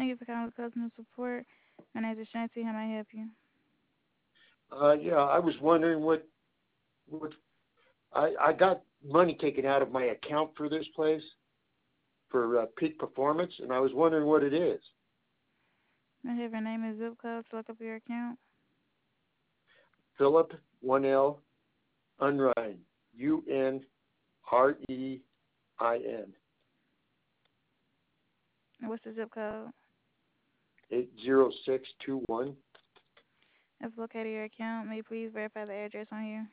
Thank you for calling customer support. My name is Shanti. How may I help you? Yeah, I was wondering what I got money taken out of my account for this place for peak performance, and I was wondering what it is. May I have your name and zip code to look up your account? Philip 1L Unrein, Unrein, And what's the zip code? 80621. I've located your account. May you please verify the address on here?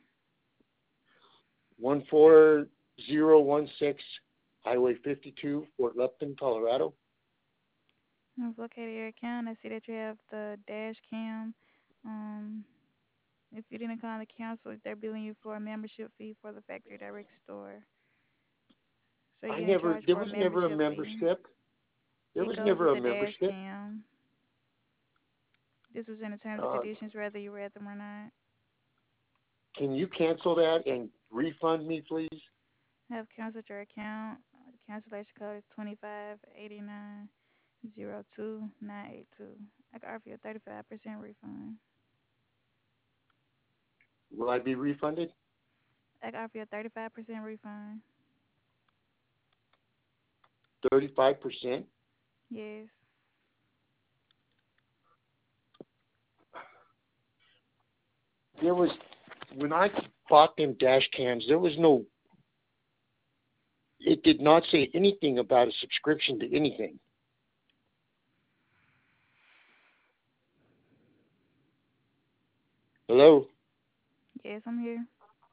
14016 Highway 52, Fort Lupton, Colorado. I've located your account. I see that you have the dash cam. Um, if you didn't call the council, they're billing you for a membership fee for the Factory Direct store. So you're getting charged There for a was never a membership fee. membership. There It was goes never with a the dash membership. cam. This was in the terms and Uh, conditions, whether you read them or not. can you cancel that and refund me, please? Have canceled your account. The cancellation code is 258902 I can offer you a 35% refund. Will I be refunded? I can offer you a 35% refund. 35%? Yes. There was, when I bought them dash cams, there was no, it did not say anything about a subscription to anything. Hello? Yes, I'm here.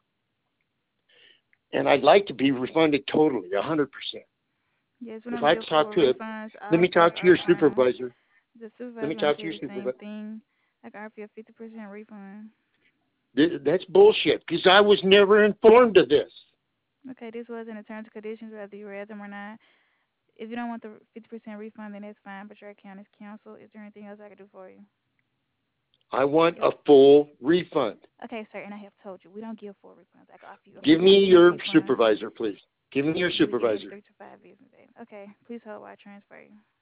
And I'd like to be refunded totally, 100%. Yes, we If don't I give talk full to it, refunds. let All me stores talk to are your supervisor. the Let me supervisor gonna talk to tell your you the same supervisor. thing. I can offer you a 50% refund. That's bullshit, because I was never informed of this. Okay, this was in the terms and conditions, whether you read them or not. If you don't want the 50% refund, then that's fine, but your account is canceled. Is there anything else I can do for you? I want a full refund. Okay, sir, and I have told you we don't give full refunds. I can offer you a Give me 50% your refund. supervisor, please. Give me your We give him supervisor. 3 to 5 business days. Okay, please hold while I transfer you.